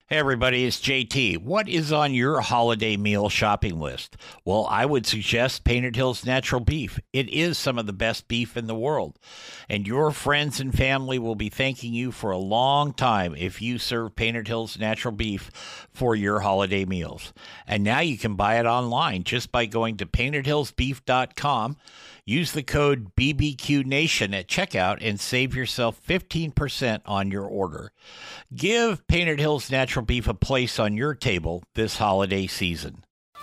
Hey everybody, it's JT. What is on your holiday meal shopping list? Well, I would suggest Painted Hills Natural Beef. It is some of the best beef in the world, and your friends and family will be thanking you for a long time if you serve Painted Hills Natural Beef for your holiday meals. And now you can buy it online just by going to paintedhillsbeef.com. Use the code BBQNation at checkout and save yourself 15% on your order. Give Painted Hills Natural Beef a place on your table this holiday season.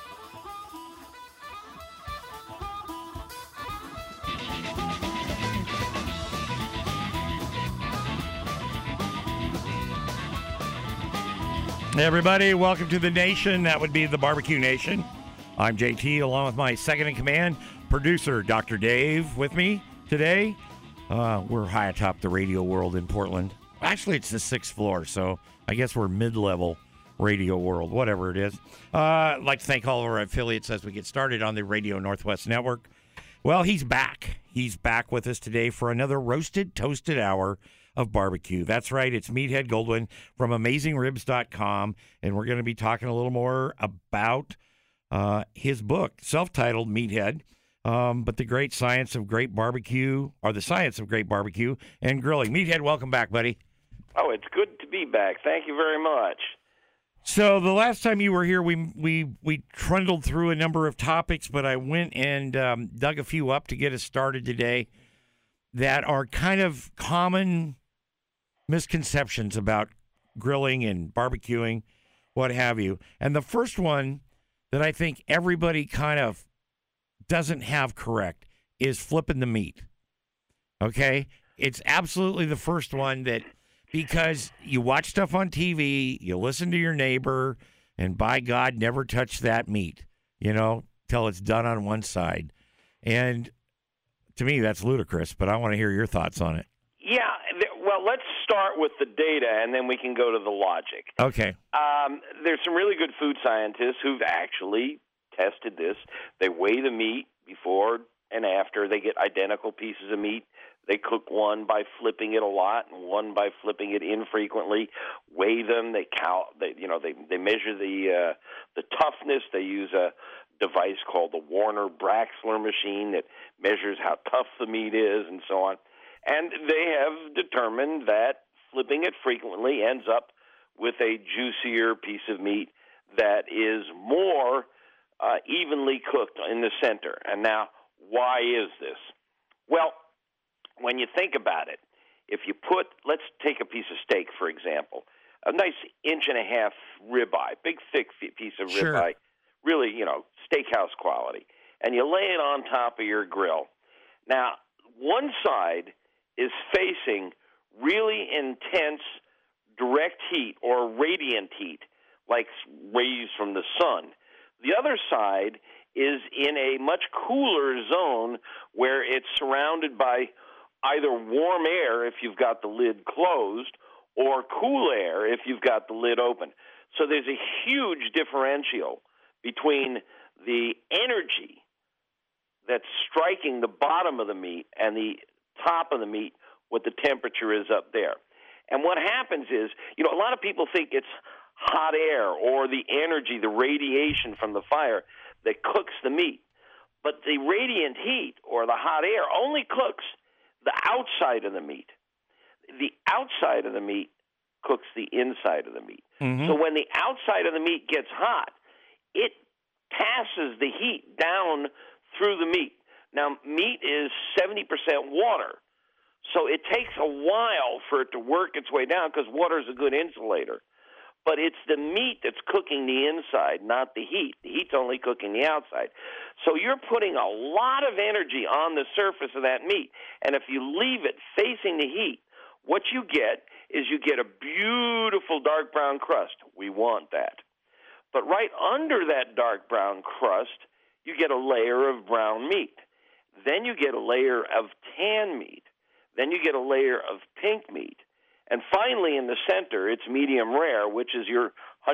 Hey everybody, welcome to the nation. That would be the Barbecue Nation. I'm JT, along with my second in command, producer Dr. Dave, with me today. We're high atop the radio world in Portland. Actually, it's the 6th floor, so I guess we're mid-level radio world, whatever it is. I'd like to thank all of our affiliates as we get started on the Radio Northwest Network. Well, he's back. He's back with us today for another roasted, toasted hour of barbecue. That's right. It's Meathead Goldwyn from AmazingRibs.com, and we're going to be talking a little more about his book, self-titled Meathead, but the great science of great barbecue, or the science of great barbecue and grilling. Meathead, welcome back, buddy. Oh, it's good to be back. Thank you very much. So the last time you were here, we trundled through a number of topics, but I went and dug a few up to get us started today that are kind of common misconceptions about grilling and barbecuing, what have you. And the first one that I think everybody kind of doesn't have correct is flipping the meat. Okay? It's absolutely the first one that, because you watch stuff on TV, you listen to your neighbor, and by God, never touch that meat, till it's done on one side. And to me, that's ludicrous, but I want to hear your thoughts on it. Yeah, well, let's start with the data, and then we can go to the logic. Okay. There's some really good food scientists who've actually tested this. They weigh the meat before and after. They get identical pieces of meat. They cook one by flipping it a lot and one by flipping it infrequently. Weigh them. They count. They measure the toughness. They use a device called the Warner Braxler machine that measures how tough the meat is, and so on. And they have determined that flipping it frequently ends up with a juicier piece of meat that is more evenly cooked in the center. And now, why is this? Well, when you think about it, let's take a piece of steak, for example, a nice 1.5-inch ribeye, big, thick piece of ribeye, really, steakhouse quality, and you lay it on top of your grill. Now, one side is facing really intense direct heat or radiant heat, like rays from the sun. The other side is in a much cooler zone where it's surrounded by either warm air if you've got the lid closed or cool air if you've got the lid open. So there's a huge differential between the energy that's striking the bottom of the meat and the top of the meat, what the temperature is up there. And what happens is, a lot of people think it's hot air or the energy, the radiation from the fire that cooks the meat. But the radiant heat or the hot air only cooks the outside of the meat. The outside of the meat cooks the inside of the meat. Mm-hmm. So when the outside of the meat gets hot, it passes the heat down through the meat. Now, meat is 70% water, so it takes a while for it to work its way down because water is a good insulator. But it's the meat that's cooking the inside, not the heat. The heat's only cooking the outside. So you're putting a lot of energy on the surface of that meat. And if you leave it facing the heat, what you get is you get a beautiful dark brown crust. We want that. But right under that dark brown crust, you get a layer of brown meat. Then you get a layer of tan meat. Then you get a layer of pink meat. And finally, in the center, it's medium rare, which is your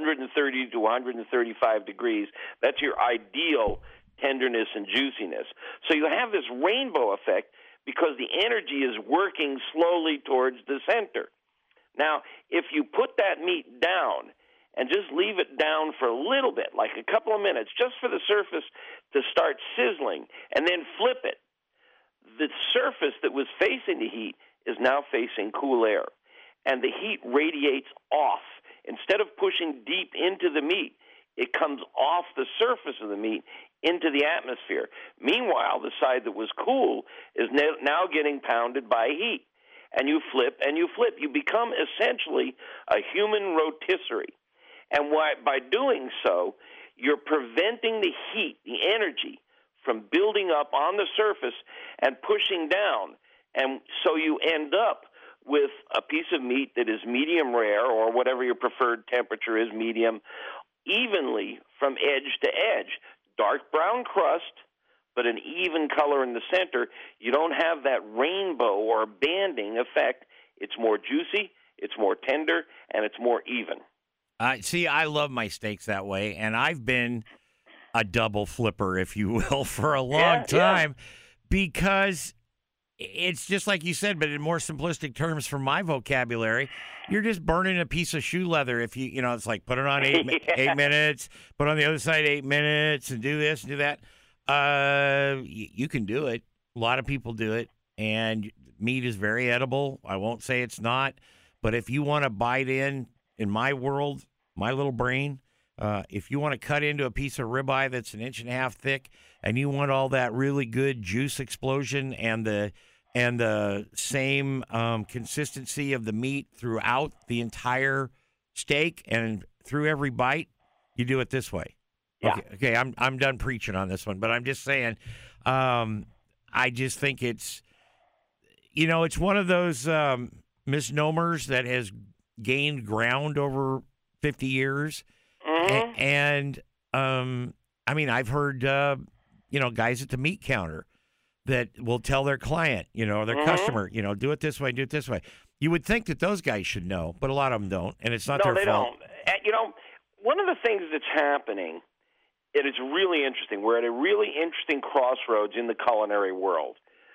130 to 135 degrees. That's your ideal tenderness and juiciness. So you have this rainbow effect because the energy is working slowly towards the center. Now, if you put that meat down and just leave it down for a little bit, like a couple of minutes, just for the surface to start sizzling, and then flip it, the surface that was facing the heat is now facing cool air, and the heat radiates off. Instead of pushing deep into the meat, it comes off the surface of the meat into the atmosphere. Meanwhile, the side that was cool is now getting pounded by heat. And you flip and you flip. You become essentially a human rotisserie. And by doing so, you're preventing the heat, the energy, from building up on the surface and pushing down. And so you end up with a piece of meat that is medium rare, or whatever your preferred temperature is, medium, evenly from edge to edge. Dark brown crust, but an even color in the center. You don't have that rainbow or banding effect. It's more juicy, it's more tender, and it's more even. See, I love my steaks that way, and I've been a double flipper, if you will, for a long time because it's just like you said, but in more simplistic terms from my vocabulary, you're just burning a piece of shoe leather. If you know, it's like put it on 8 minutes, put on the other side 8 minutes, and do this and do that. You can do it. A lot of people do it, and meat is very edible. I won't say it's not, but if you want to bite in my world, my little brain, if you want to cut into a piece of ribeye that's 1.5 inches thick, and you want all that really good juice explosion and the same consistency of the meat throughout the entire steak and through every bite, you do it this way. Yeah. Okay, I'm done preaching on this one, but I'm just saying, I just think it's, it's one of those misnomers that has gained ground over 50 years. Mm-hmm. And I mean, I've heard, guys at the meat counter that will tell their client, their customer, do it this way, do it this way. You would think that those guys should know, but a lot of them don't, and it's not their fault. No, they don't. One of the things that's happening, it is really interesting. We're at a really interesting crossroads in the culinary world.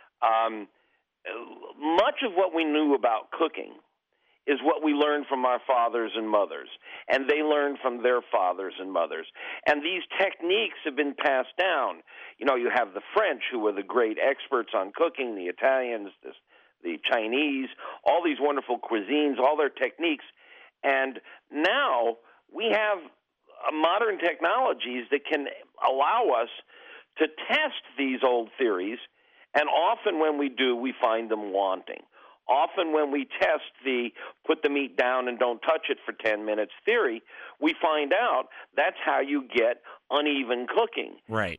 Much of what we knew about cooking is what we learned from our fathers and mothers, and they learned from their fathers and mothers. And these techniques have been passed down. You have the French, who were the great experts on cooking, the Italians, the Chinese, all these wonderful cuisines, all their techniques. And now we have modern technologies that can allow us to test these old theories, and often when we do, we find them wanting. Often when we test the put the meat down and don't touch it for 10 minutes theory, we find out that's how you get uneven cooking. Right.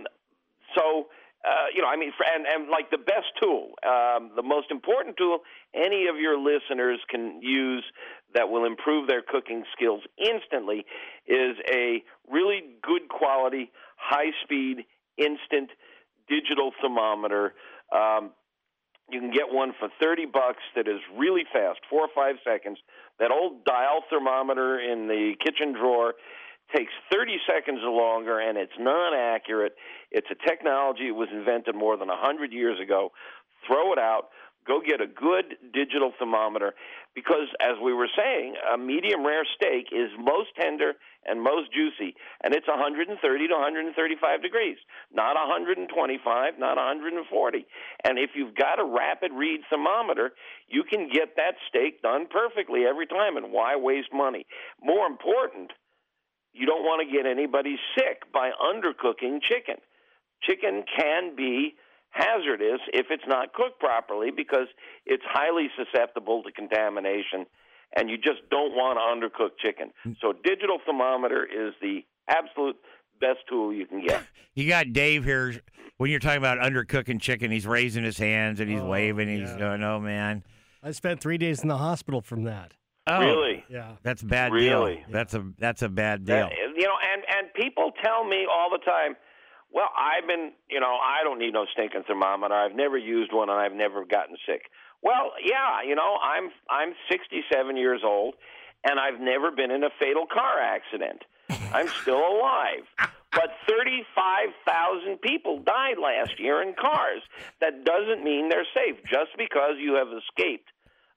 And like the best tool, the most important tool any of your listeners can use that will improve their cooking skills instantly is a really good quality, high-speed, instant digital thermometer. You can get one for $30 that is really fast, 4 or 5 seconds. That old dial thermometer in the kitchen drawer takes 30 seconds or longer, and it's non-accurate. It's a technology that was invented more than 100 years ago. Throw it out. Go get a good digital thermometer because, as we were saying, a medium rare steak is most tender and most juicy, and it's 130 to 135 degrees, not 125, not 140. And if you've got a rapid read thermometer, you can get that steak done perfectly every time, and why waste money? More important, you don't want to get anybody sick by undercooking chicken. Chicken can be hazardous if it's not cooked properly because it's highly susceptible to contamination, and you just don't want to undercook chicken. So digital thermometer is the absolute best tool you can get. You got Dave here. When you're talking about undercooking chicken, he's raising his hands and he's waving. He's going, "Oh man!" I spent 3 days in the hospital from that. Oh, really? Yeah, that's a bad really? deal. That's a bad deal. And people tell me all the time, well, I don't need no stinking thermometer. I've never used one, and I've never gotten sick. Well, yeah, I'm 67 years old, and I've never been in a fatal car accident. I'm still alive. But 35,000 people died last year in cars. That doesn't mean they're safe. Just because you have escaped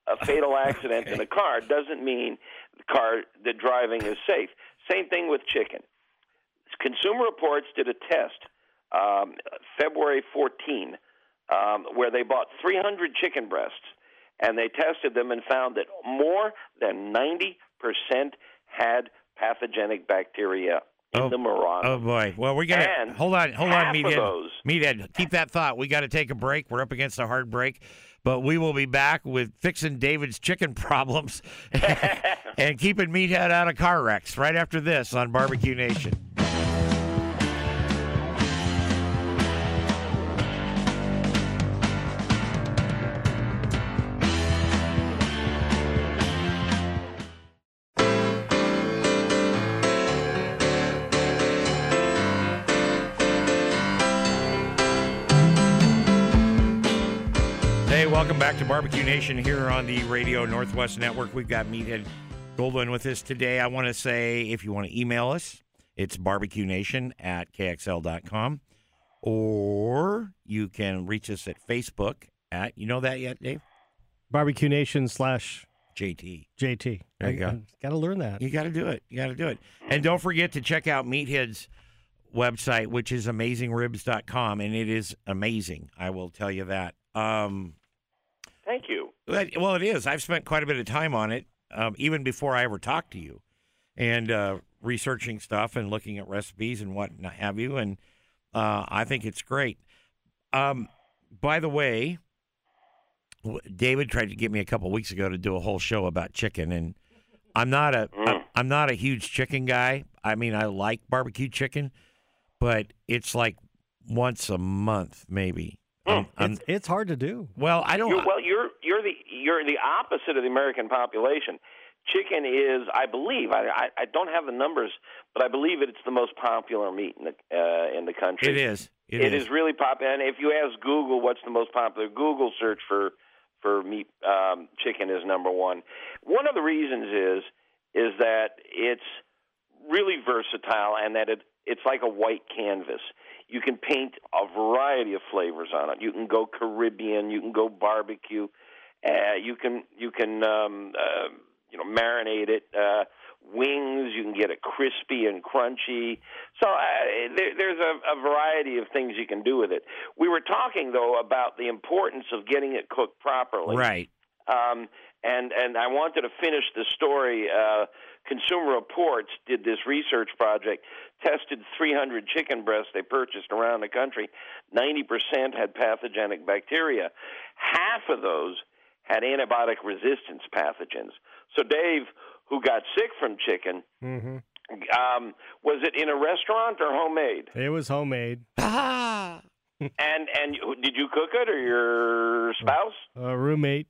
a fatal accident in a car doesn't mean the driving is safe. Same thing with chicken. Consumer Reports did a test February 14, where they bought 300 chicken breasts, and they tested them and found that more than 90% had pathogenic bacteria in them or on them. Oh boy! Well, we got to hold on, Meathead. Keep that thought. We got to take a break. We're up against a hard break, but we will be back with fixing David's chicken problems and keeping Meathead out of car wrecks right after this on Barbecue Nation. Welcome back to Barbecue Nation here on the Radio Northwest Network. We've got Meathead Goldwyn with us today. I want to say, if you want to email us, it's barbecuenation@kxl.com, or you can reach us at Facebook at, you know that yet, Dave? Barbecue Nation / JT. JT. There you go. Got to learn that. You got to do it. And don't forget to check out Meathead's website, which is AmazingRibs.com, and it is amazing. I will tell you that. Thank you. Well, it is. I've spent quite a bit of time on it, even before I ever talked to you, and researching stuff and looking at recipes and what have you, and I think it's great. By the way, David tried to get me a couple weeks ago to do a whole show about chicken, and I'm not a huge chicken guy. I mean, I like barbecue chicken, but it's like once a month, maybe. It's hard to do. Well, I don't. You're the opposite of the American population. Chicken is, I believe, I don't have the numbers, but I believe it's the most popular meat in the country. It is. It is really popular. And if you ask Google what's the most popular, Google search for meat, chicken is number one. One of the reasons is that it's really versatile and that it's like a white canvas. You can paint a variety of flavors on it. You can go Caribbean. You can go barbecue. You can marinate it. Wings. You can get it crispy and crunchy. So there's a variety of things you can do with it. We were talking though about the importance of getting it cooked properly. Right. And I wanted to finish the story. Consumer Reports did this research project, tested 300 chicken breasts they purchased around the country. 90% had pathogenic bacteria. Half of those had antibiotic resistance pathogens. So Dave, who got sick from chicken, was it in a restaurant or homemade? It was homemade. And did you cook it or your spouse? Roommate.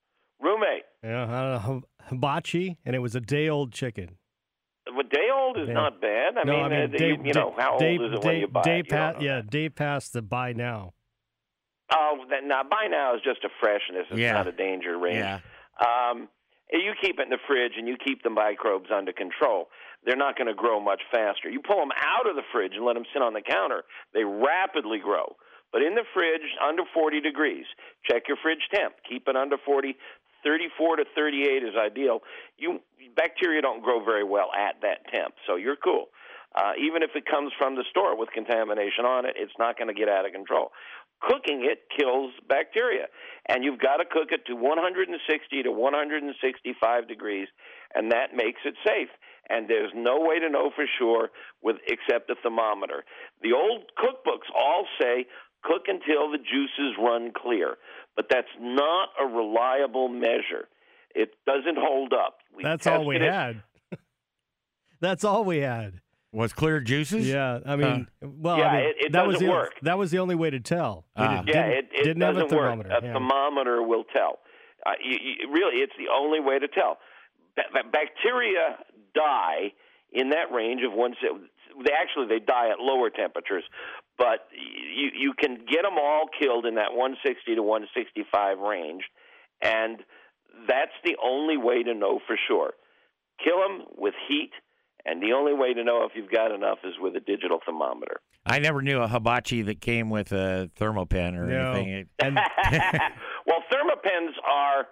Yeah, hibachi, and it was a day-old chicken. Well, day-old is not bad. How old is it when you buy it? Day past the buy now. Oh, now buy now is just a freshness. It's not a danger range. Yeah. You keep it in the fridge and you keep the microbes under control. They're not going to grow much faster. You pull them out of the fridge and let them sit on the counter. They rapidly grow. But in the fridge, under 40 degrees. Check your fridge temp. Keep it under 40. 34 to 38 is ideal. Bacteria don't grow very well at that temp, so you're cool. Even if it comes from the store with contamination on it, it's not going to get out of control. Cooking it kills bacteria, and you've got to cook it to 160 to 165 degrees, and that makes it safe. And there's no way to know for sure except a thermometer. The old cookbooks all say cook until the juices run clear, but that's not a reliable measure. It doesn't hold up. That's all we had. That's all we had. Was clear juices? Yeah, I mean, it doesn't work. That was the only way to tell. It didn't have a thermometer. Work. A thermometer will tell. Really, it's the only way to tell. Bacteria die in that range of they die at lower temperatures, but you can get them all killed in that 160 to 165 range, and that's the only way to know for sure. Kill them with heat, and the only way to know if you've got enough is with a digital thermometer. I never knew a hibachi that came with a thermopen or anything. Well, thermopens are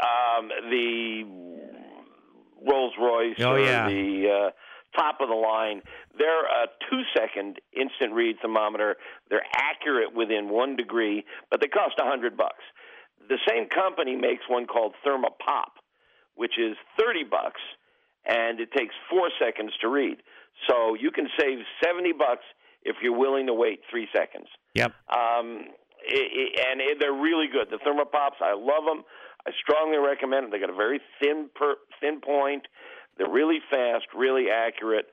the Rolls Royce Oh, or yeah. the top of the line. They're a 2-second instant read thermometer. They're accurate within 1 degree, but they cost $100. The same company makes one called Thermopop, which is $30, and it takes 4 seconds to read. So you can save $70 if you're willing to wait 3 seconds. Yep. They're really good. The Thermopops, I love them. I strongly recommend them. They got a very thin point. They're really fast, really accurate.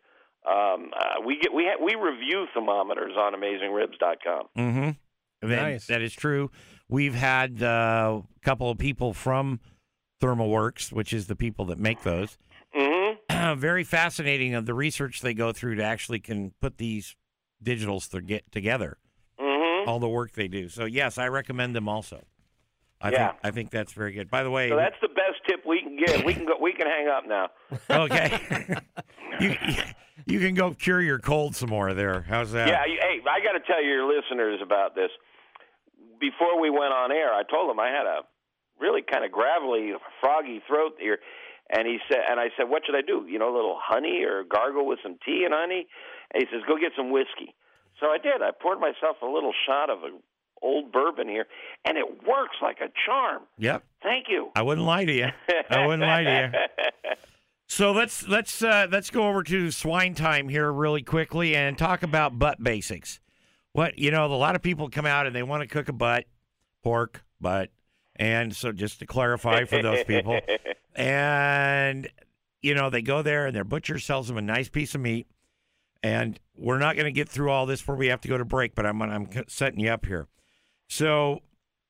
We review thermometers on AmazingRibs.com. Mm-hmm. Nice. That is true. We've had a couple of people from ThermoWorks, which is the people that make those. Mm-hmm. Very fascinating of the research they go through to actually can put these digitals together. Mm-hmm. All the work they do. So yes, I recommend them also. I think that's very good. By the way, So that's the best tip we can give. We can hang up now. okay. you can go cure your cold some more there. How's that? Yeah, hey, I got to tell your listeners about this. Before we went on air, I told him I had a really kind of gravelly, froggy throat here, and I said, what should I do? A little honey or gargle with some tea and honey? And he says, go get some whiskey. So I did. I poured myself a little shot of an old bourbon here, and it works like a charm. Yep. Thank you. I wouldn't lie to you. So let's go over to swine time here really quickly and talk about butt basics. A lot of people come out and they want to cook a butt, pork, butt, and so just to clarify for those people, and they go there and their butcher sells them a nice piece of meat, and we're not going to get through all this before we have to go to break, but I'm setting you up here. So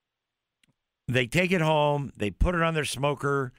they take it home, they put it on their smoker,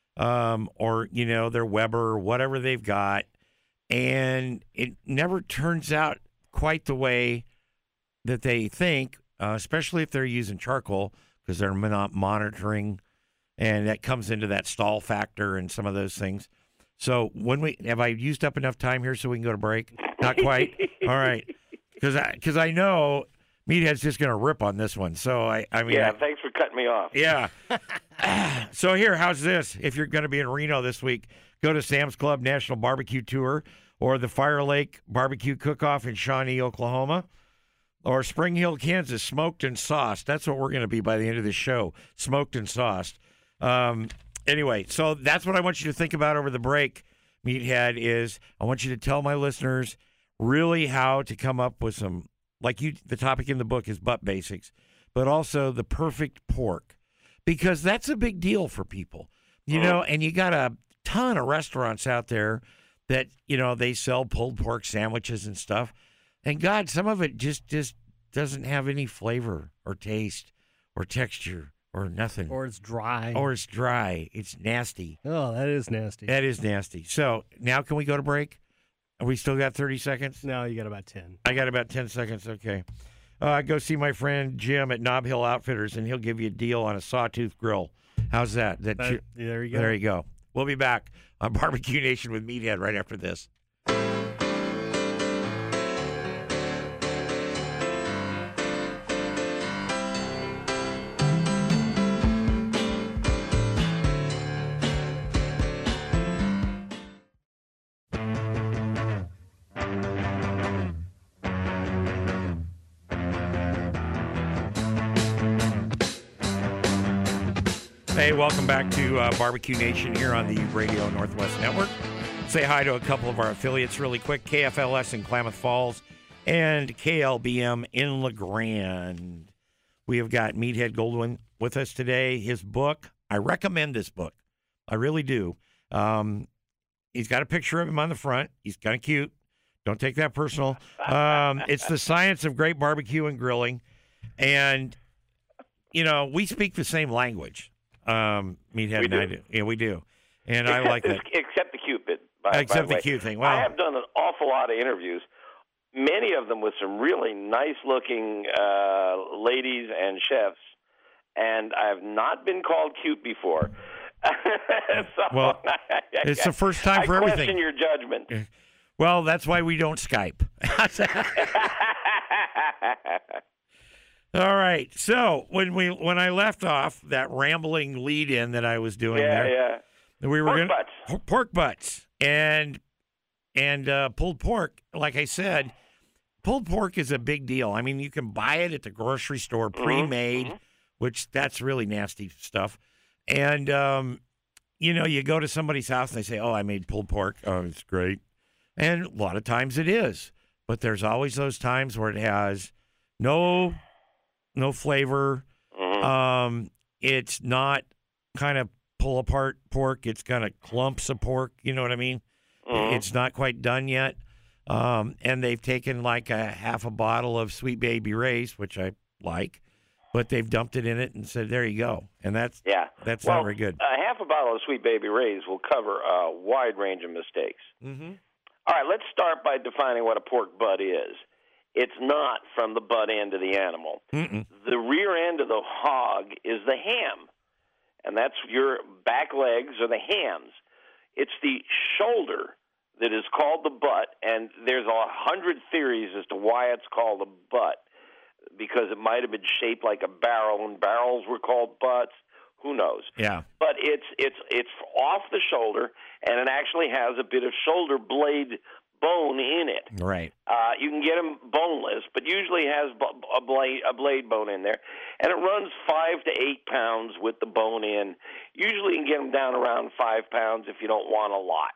or their Weber, whatever they've got, and it never turns out quite the way that they think, especially if they're using charcoal, because they're not monitoring, and that comes into that stall factor and some of those things. So have I used up enough time here so we can go to break? Not quite. All right, because I know Meathead's just going to rip on this one. So thanks for cutting me off. Yeah. So here, how's this? If you're going to be in Reno this week, go to Sam's Club National Barbecue Tour, or the Fire Lake Barbecue Cook-Off in Shawnee, Oklahoma, or Spring Hill, Kansas, smoked and sauced. That's what we're going to be by the end of the show, smoked and sauced. Anyway, so that's what I want you to think about over the break, Meathead, is I want you to tell my listeners really how to come up with some, the topic in the book is butt basics, but also the perfect pork, because that's a big deal for people, and you got a ton of restaurants out there that, they sell pulled pork sandwiches and stuff. And God, some of it just doesn't have any flavor or taste or texture or nothing. Or it's dry. It's nasty. Oh, that is nasty. That is nasty. So now can we go to break? We still got 30 seconds? No, you got about 10. I got about 10 seconds. Okay. Go see my friend Jim at Nob Hill Outfitters, and he'll give you a deal on a sawtooth grill. How's that? There you go. There you go. We'll be back on Barbecue Nation with Meathead right after this. Hey, welcome back to Barbecue Nation here on the Radio Northwest Network. Say hi to a couple of our affiliates really quick, KFLS in Klamath Falls and KLBM in LeGrand. We have got Meathead Goldwyn with us today. His book, I recommend this book. I really do. He's got a picture of him on the front. He's kind of cute. Don't take that personal. It's The Science of Great Barbecue and Grilling. And, we speak the same language. Meathead and I do. Yeah, we do. And I like that. Except the cute bit. Except the cute thing. Well, I have done an awful lot of interviews, many of them with some really nice-looking ladies and chefs, and I have not been called cute before. Well, it's the first time for everything. I everything. question your judgment. Well, that's why we don't Skype. All right. So when I left off that rambling lead in that I was doing we were Pork butts. pork butts and pulled pork. Like I said, pulled pork is a big deal. I mean, you can buy it at the grocery store pre-made, which that's really nasty stuff. And you go to somebody's house and they say, "Oh, I made pulled pork. Oh, it's great." And a lot of times it is, but there's always those times where it has no flavor. It's not kind of pull apart pork. It's kind of clumps of pork. You know what I mean? It's not quite done yet. And they've taken like a half a bottle of Sweet Baby Ray's, which I like, but they've dumped it in it and said, "There you go." And that's not very good. Half a bottle of Sweet Baby Ray's will cover a wide range of mistakes. All right, let's start by defining what a pork butt is. It's not from the butt end of the animal. The rear end of the hog is the ham, and that's your back legs or the hams. It's the shoulder that is called the butt, and there's 100 theories as to why it's called a butt, because it might have been shaped like a barrel, and barrels were called butts. Who knows? Yeah. But it's off the shoulder, and it actually has a bit of shoulder blade bone in it. Right. You can get them boneless, but usually has a blade bone in there, and it runs 5 to 8 pounds with the bone in. Usually, you can get them down around 5 pounds if you don't want a lot.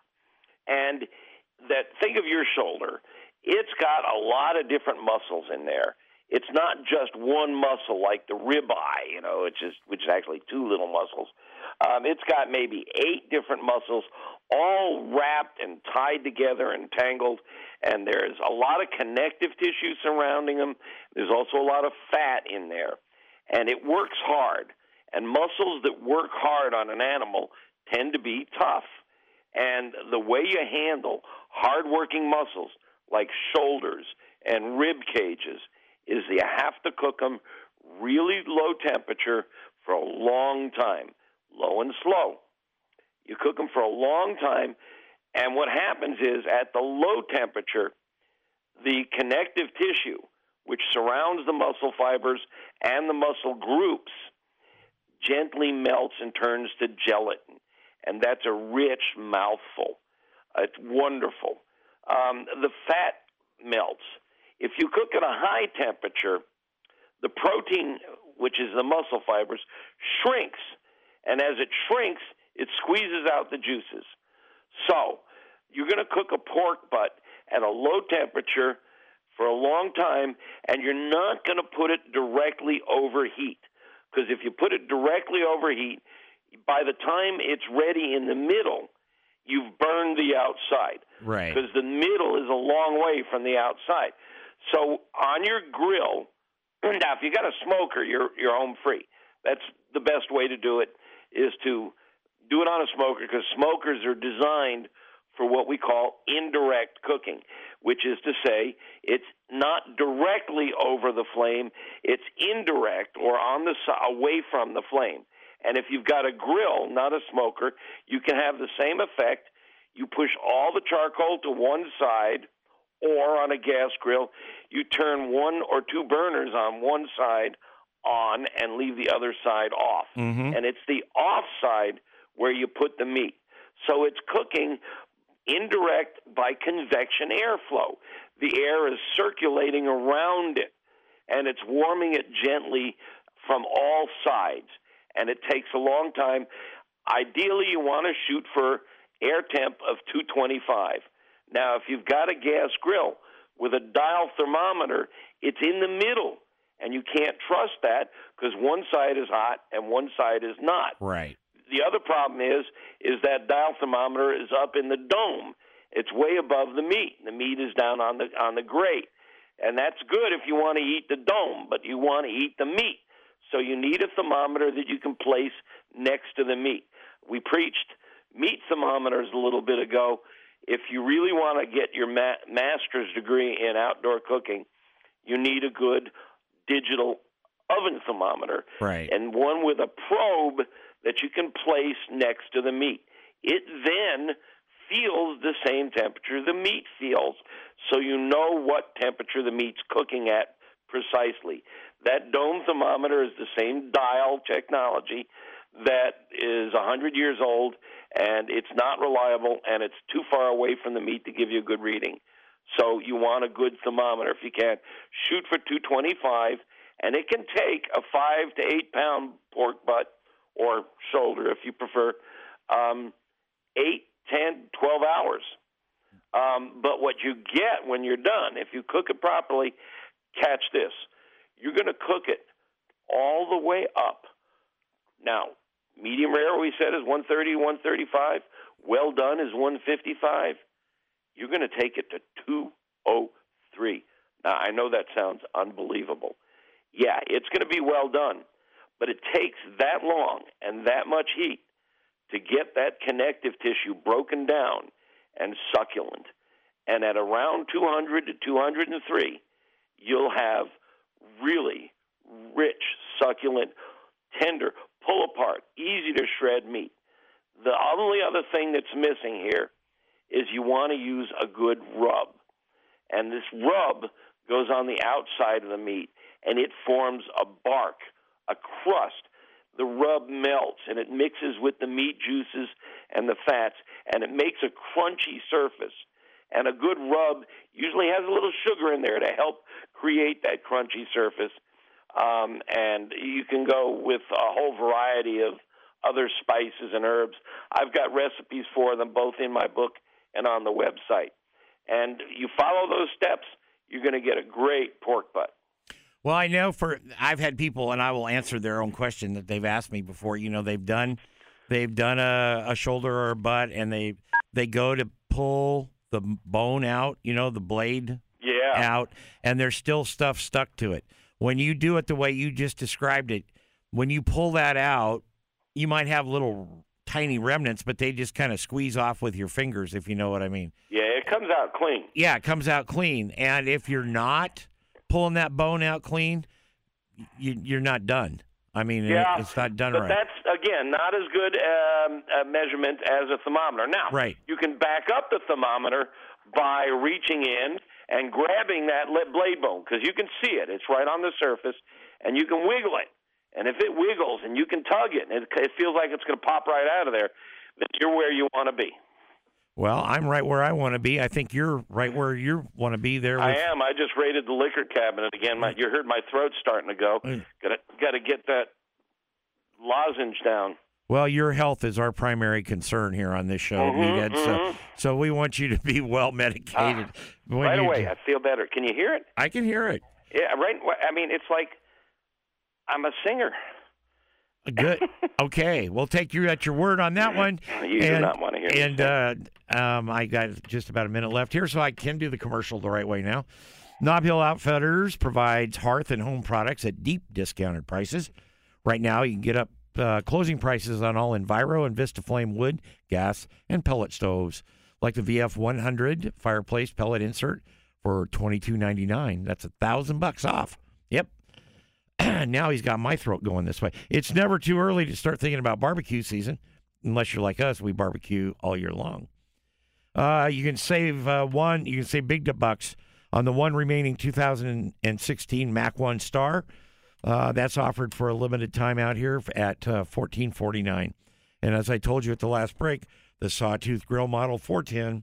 And think of your shoulder. It's got a lot of different muscles in there. It's not just one muscle like the ribeye, which is actually 2 little muscles. It's got maybe 8 different muscles, all wrapped and tied together and tangled, and there's a lot of connective tissue surrounding them. There's also a lot of fat in there, and it works hard. And muscles that work hard on an animal tend to be tough. And the way you handle hard-working muscles like shoulders and rib cages is you have to cook them really low temperature for a long time, low and slow. You cook them for a long time, and what happens is at the low temperature, the connective tissue, which surrounds the muscle fibers and the muscle groups, gently melts and turns to gelatin, and that's a rich mouthful. It's wonderful. The fat melts. If you cook at a high temperature, the protein, which is the muscle fibers, shrinks. And as it shrinks, it squeezes out the juices. So you're going to cook a pork butt at a low temperature for a long time, and you're not going to put it directly over heat. Because if you put it directly over heat, by the time it's ready in the middle, you've burned the outside. Right. Because the middle is a long way from the outside. So on your grill, now if you got a smoker, you're home free. That's the best way to do it, is to do it on a smoker, because smokers are designed for what we call indirect cooking, which is to say it's not directly over the flame, it's indirect or on the away from the flame. And if you've got a grill, not a smoker, you can have the same effect. You push all the charcoal to one side, or on a gas grill, you turn 1 or 2 burners on one side on and leave the other side off. And it's the off side where you put the meat. So it's cooking indirect by convection airflow. The air is circulating around it, and it's warming it gently from all sides. And it takes a long time. Ideally, you want to shoot for air temp of 225. Now, if you've got a gas grill with a dial thermometer, it's in the middle, and you can't trust that because one side is hot and one side is not. Right. The other problem is that dial thermometer is up in the dome. It's way above the meat. The meat is down on the grate, and that's good if you want to eat the dome, but you want to eat the meat. So you need a thermometer that you can place next to the meat. We preached meat thermometers a little bit ago. If you really want to get your master's degree in outdoor cooking, you need a good digital oven thermometer, right, and one with a probe that you can place next to the meat. It then feels the same temperature the meat feels, so you know what temperature the meat's cooking at precisely. That dome thermometer is the same dial technology that is 100 years old, and it's not reliable, and it's too far away from the meat to give you a good reading. So you want a good thermometer if you can. Shoot for 225, and it can take a 5 to 8 pound pork butt or shoulder, if you prefer, 8, 10, 12 hours. But what you get when you're done, if you cook it properly, catch this. You're going to cook it all the way up. Now, medium rare, we said, is 130, 135. Well done is 155. You're going to take it to 203. Now, I know that sounds unbelievable. Yeah, it's going to be well done, but it takes that long and that much heat to get that connective tissue broken down and succulent. And at around 200 to 203, you'll have really rich, succulent, tender, pull apart, easy to shred meat. The only other thing that's missing here is you want to use a good rub. And this rub goes on the outside of the meat, and it forms a bark, a crust. The rub melts, and it mixes with the meat juices and the fats, and it makes a crunchy surface. And a good rub usually has a little sugar in there to help create that crunchy surface. And you can go with a whole variety of other spices and herbs. I've got recipes for them both in my book and on the website. And you follow those steps, you're going to get a great pork butt. Well, I know I've had people, and I will answer their own question that they've asked me before. You know, they've done a shoulder or a butt, and they go to pull the bone out, you know, the blade out, and there's still stuff stuck to it. When you do it the way you just described it, when you pull that out, you might have little tiny remnants, but they just kind of squeeze off with your fingers, if you know what I mean. Yeah, it comes out clean. Yeah, it comes out clean. And if you're not pulling that bone out clean, you're not done. I mean, it's not done right. But that's, again, not as good a measurement as a thermometer. Now, you can back up the thermometer by reaching in and grabbing that blade bone, because you can see it. It's right on the surface, and you can wiggle it. And if it wiggles and you can tug it, and it feels like it's going to pop right out of there, then you're where you want to be. Well, I'm right where I want to be. I think you're right where you want to be there. I am. I just raided the liquor cabinet again. You heard my throat starting to go. Got to get that lozenge down. Well, your health is our primary concern here on this show, Meathead. So we want you to be well medicated. Right away, I feel better. Can you hear it? I can hear it. Yeah, right. I mean, it's like I'm a singer. Good. Okay, we'll take you at your word on that one. You do not want to hear it. And I got just about a minute left here, so I can do the commercial the right way now. Nob Hill Outfitters provides hearth and home products at deep discounted prices. Right now, you can get up closing prices on all Enviro and VistaFlame wood, gas, and pellet stoves, like the VF100 fireplace pellet insert for $22.99. That's $1,000 off. Yep. Now he's got my throat going this way. It's never too early to start thinking about barbecue season, unless you're like us. We barbecue all year long. You can save big bucks on the one remaining 2016 Mac 1 Star. That's offered for a limited time out here at $14.49. And as I told you at the last break, the Sawtooth Grill Model 410,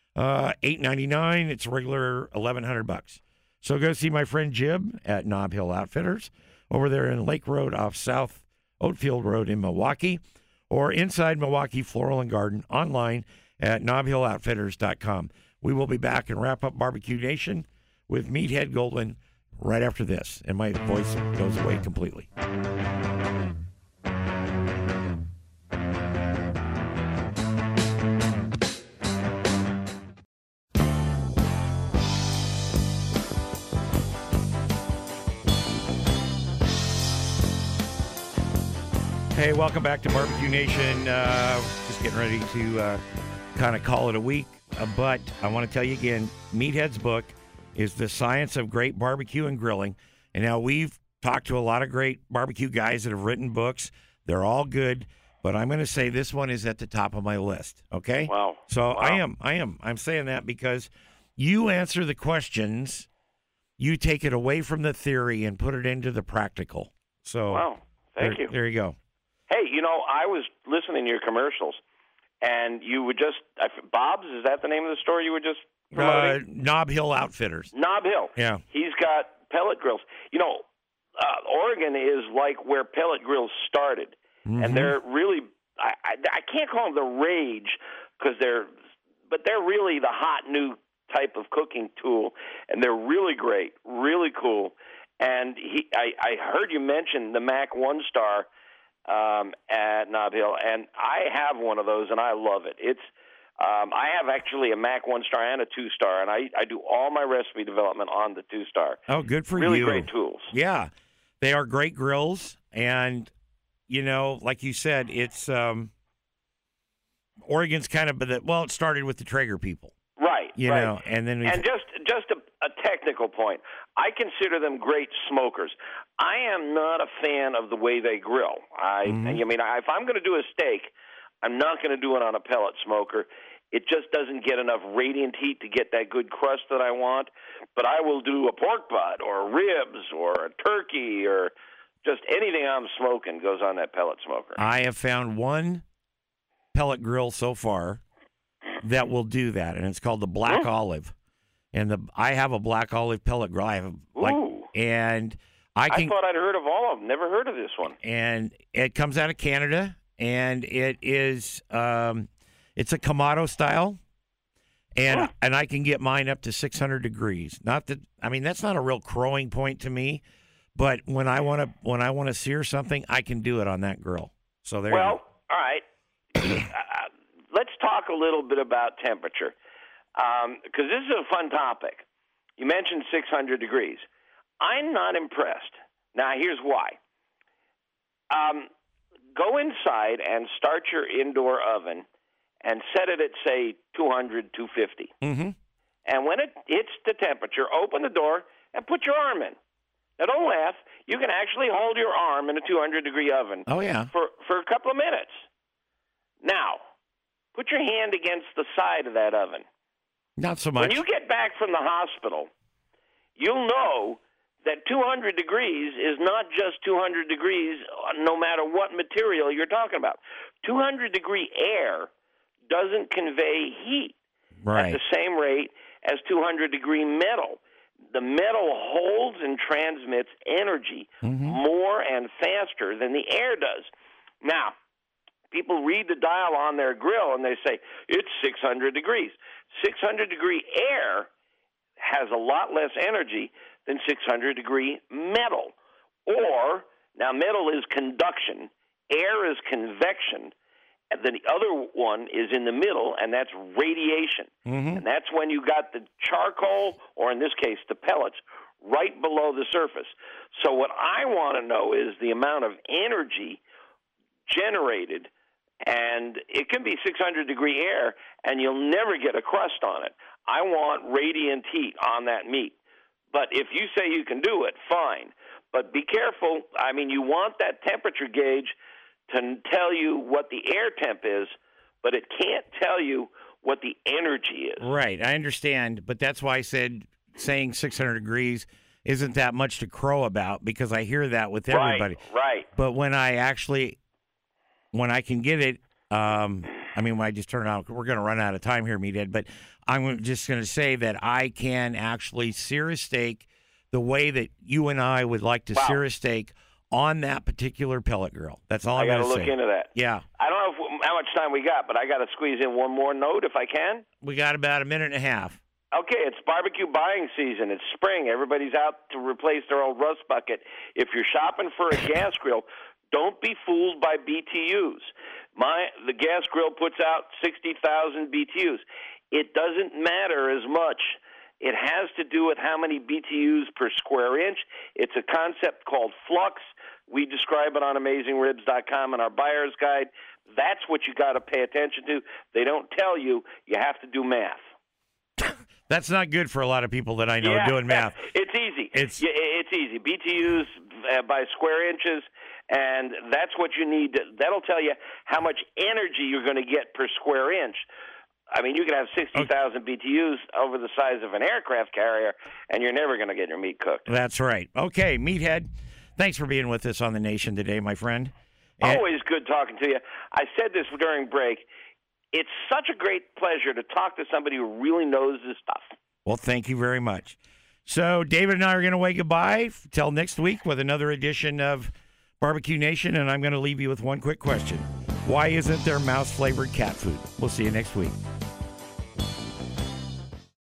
$899. It's a regular $1,100. So go see my friend Jib at Nob Hill Outfitters over there in Lake Road off South Oatfield Road in Milwaukee, or inside Milwaukee Floral and Garden online at knobhilloutfitters.com. We will be back and wrap up Barbecue Nation with Meathead Goldman right after this, and my voice goes away completely. Hey, welcome back to Barbecue Nation. Just getting ready to kind of call it a week. But I want to tell you again, Meathead's book is The Science of Great Barbecue and Grilling. And now we've talked to a lot of great barbecue guys that have written books. They're all good. But I'm going to say this one is at the top of my list. Okay? Wow. So wow. I am. I'm saying that because you answer the questions you take it away from the theory and put it into the practical. So, Wow, thank you. There you go. Hey, I was listening to your commercials, and you would just Bob's. Is that the name of the store you were just promoting? Nob Hill Outfitters. Nob Hill. Yeah. He's got pellet grills. Oregon is like where pellet grills started, and they're really I can't call them the rage because they're really the hot new type of cooking tool, and they're really great, really cool. And I heard you mention the Mac 1 Star at Nob Hill, and I have one of those, and I love it. It's I have actually a Mac 1 Star and a 2 Star, and I do all my recipe development on the 2 Star. Oh, good for you. Really great tools. Yeah, they are great grills, and like you said, it's Oregon's kind of it started with the Traeger people, right? Right. And then just a technical point. I consider them great smokers. I am not a fan of the way they grill. If I'm going to do a steak, I'm not going to do it on a pellet smoker. It just doesn't get enough radiant heat to get that good crust that I want. But I will do a pork butt or ribs or a turkey or just anything I'm smoking goes on that pellet smoker. I have found one pellet grill so far that will do that, and it's called the Black Olive. And I have a Black Olive pellet grill. I have I thought I'd heard of all of them. Never heard of this one. And it comes out of Canada, and it is it's a Kamado style, and I can get mine up to 600 degrees. Not that that's not a real crowing point to me, but when I want to sear something, I can do it on that grill. So there. Well, all right. Let's talk a little bit about temperature, because this is a fun topic. You mentioned 600 degrees. I'm not impressed. Now, here's why. Go inside and start your indoor oven and set it at, say, 200, 250. Mm-hmm. And when it hits the temperature, open the door and put your arm in. Now, don't laugh. You can actually hold your arm in a 200-degree oven for a couple of minutes. Now, put your hand against the side of that oven. Not so much. When you get back from the hospital, you'll know that 200 degrees is not just 200 degrees no matter what material you're talking about. 200-degree air doesn't convey heat at the same rate as 200-degree metal. The metal holds and transmits energy more and faster than the air does. Now, people read the dial on their grill and they say, it's 600 degrees. 600-degree air has a lot less energy than 600-degree metal. Or, now metal is conduction, air is convection, and then the other one is in the middle, and that's radiation. And that's when you got the charcoal, or in this case, the pellets, right below the surface. So what I want to know is the amount of energy generated, and it can be 600-degree air, and you'll never get a crust on it. I want radiant heat on that meat. But if you say you can do it, fine. But be careful. You want that temperature gauge to tell you what the air temp is, but it can't tell you what the energy is. Right, I understand, but that's why I said saying 600 degrees isn't that much to crow about, because I hear that with everybody. Right. But when I can get it, when I just turn it on, we're going to run out of time here, Meathead, but I'm just going to say that I can actually sear a steak the way that you and I would like to sear a steak on that particular pellet grill. That's all I'm going to say. I got to look into that. Yeah. I don't know how much time we got, but I got to squeeze in one more note if I can. We got about a minute and a half. Okay, it's barbecue buying season. It's spring. Everybody's out to replace their old rust bucket. If you're shopping for a gas grill, don't be fooled by BTUs. The gas grill puts out 60,000 BTUs. It doesn't matter as much. It has to do with how many BTUs per square inch. It's a concept called flux. We describe it on AmazingRibs.com in our buyer's guide. That's what you got to pay attention to. They don't tell you. You have to do math. That's not good for a lot of people that I know doing math. It's easy. It's easy. BTUs by square inches, and that's what you need. That'll tell you how much energy you're going to get per square inch. I mean, you could have 60,000 BTUs over the size of an aircraft carrier, and you're never going to get your meat cooked. That's right. Okay, Meathead, thanks for being with us on The Nation today, my friend. And Always good talking to you. I said this during break. It's such a great pleasure to talk to somebody who really knows this stuff. well, thank you very much. So David and I are going to wave goodbye till next week with another edition of Barbecue Nation, and I'm going to leave you with one quick question. Why isn't there mouse-flavored cat food? We'll see you next week.